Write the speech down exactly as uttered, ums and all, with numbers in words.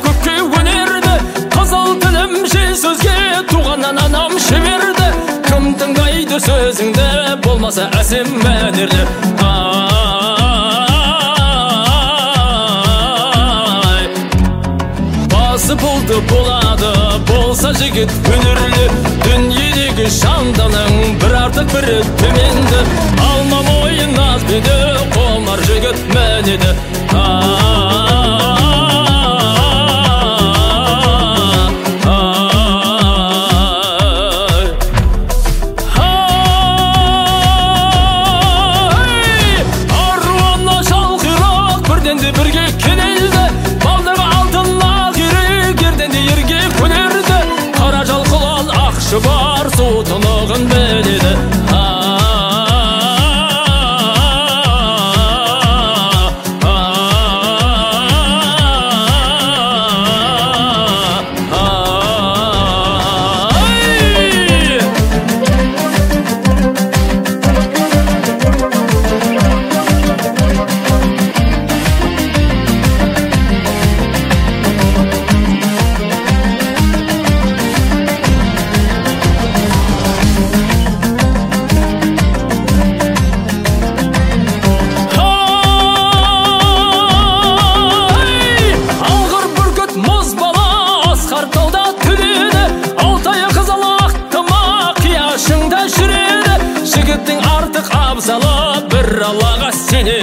көкке өнерді, қызыл тілім жел сөзге туғаннан анам шеберді. Кім тыңдайды сөзіңді, болмаса әсем мәнерлі. Ай, басы болды болады, болса жігіт өнерлі. Дүниедегі шамданың бір артық бірі төменді, алма мойын аз беді, қомар жігіт мәнеді. Аруана шалқирақ бірден де бірге кенелді, балдағы алтынна керек ерден де ерге көнерді. Қара жалқылан ақшы бар, су тұнығын біледі. Жігіттің артық абзалы бір Аллаға сенеді.